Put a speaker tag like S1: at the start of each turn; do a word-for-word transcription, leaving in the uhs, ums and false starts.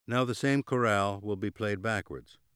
S1: Now the same chorale will be played backwards.